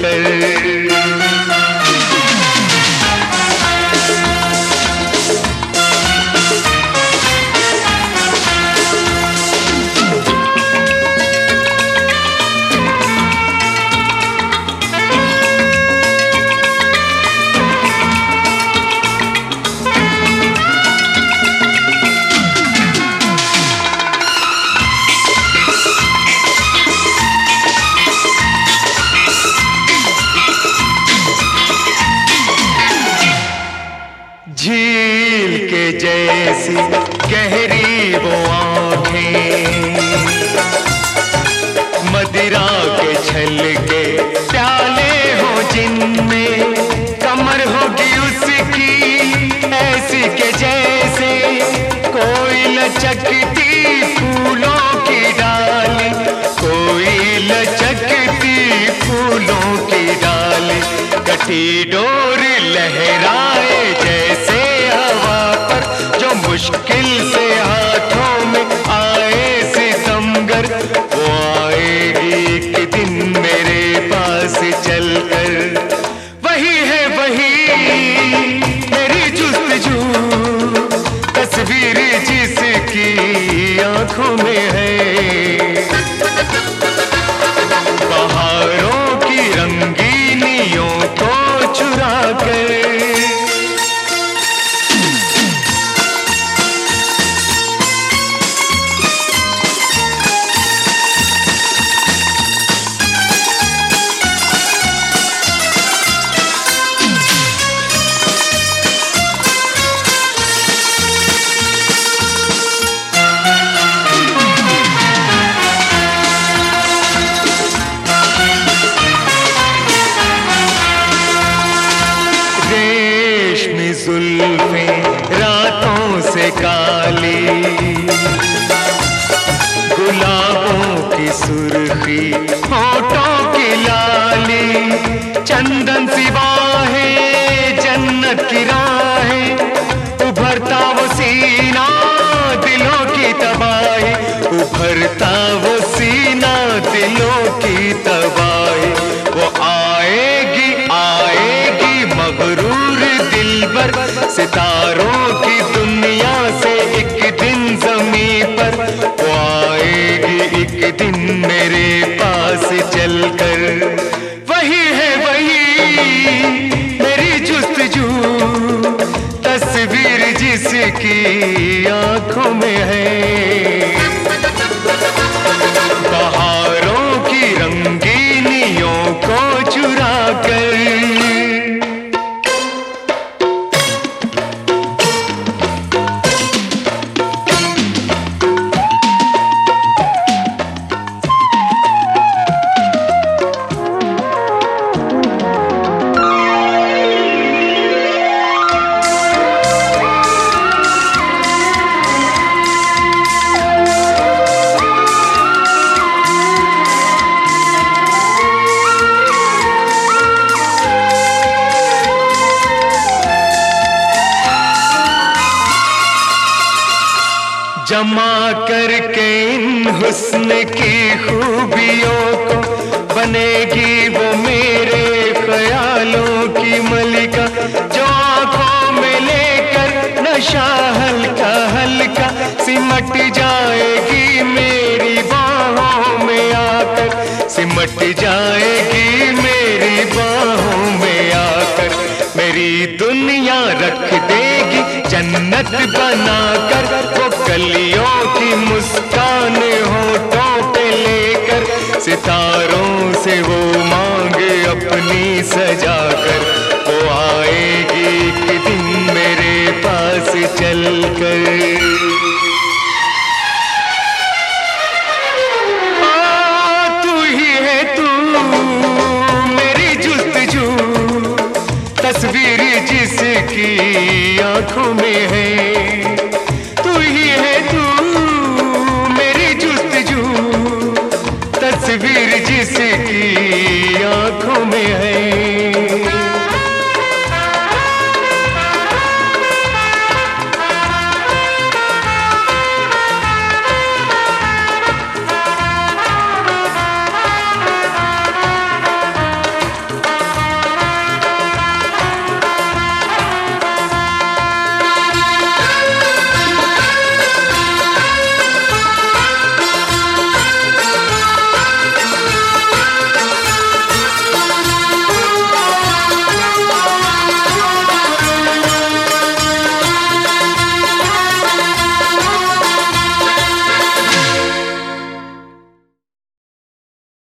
कर। झील के जैसी गहरी वो आँखें, मदिरा के छलके प्याले हो जिनमें, कमर होगी उसकी ऐसी के जैसे कोई लचकती फूलों की डाली, कोई लचकती फूलों की डाली। कटी डोर लहराए जैसे हवा पर, जो मुश्किल से हाथों में आए सितमगर, वो आएगी एक दिन मेरे पास चलकर। वही है वही मेरी जुस्तजू, तस्वीर जिसकी आंखों में है, बहारों की रंगीनियों को चुरा कर। जुल्फें रातों से काली, गुलाबों की सुर्खी होठों की लाली, चंदन सी बाहें जन्नत की राहें, उभरता वो सीना दिलों की तबाही, उभरता वो सीना दिलों की तबाही। वो आएगी आएगी मगरूर दिलबर, सितारों की दुनिया से एक दिन ज़मीं पर, वो आएगी एक दिन मेरे पास चलकर। वही है वही मेरी जुस्तजू, तस्वीर जिसकी आंखों में है, बहारों की रंगीनियों को चुरा कर। जमा करके इन हुस्न की खूबियों को, बनेगी वो मेरे ख्यालों की मलिका, जो आंखों में लेकर नशा हल्का हल्का सिमट जाएगी मेरी बाहों में आकर, सिमट जाएगी मेरी बाहों में आकर। मेरी दुनिया रख देगी जन्नत बनाकर, वो कलियों की मुस्कान होठों पे लेकर, सितारों से वो मांगे अपनी सजाकर, वो आएगी एक दिन मेरे पास चलकर। तू ही है तू मेरी जुस्तजू, तस्वीर जिसकी आंखों में है, तू ही है तू मेरी जुस्तजू, तस्वीर जिसकी आंखों में है।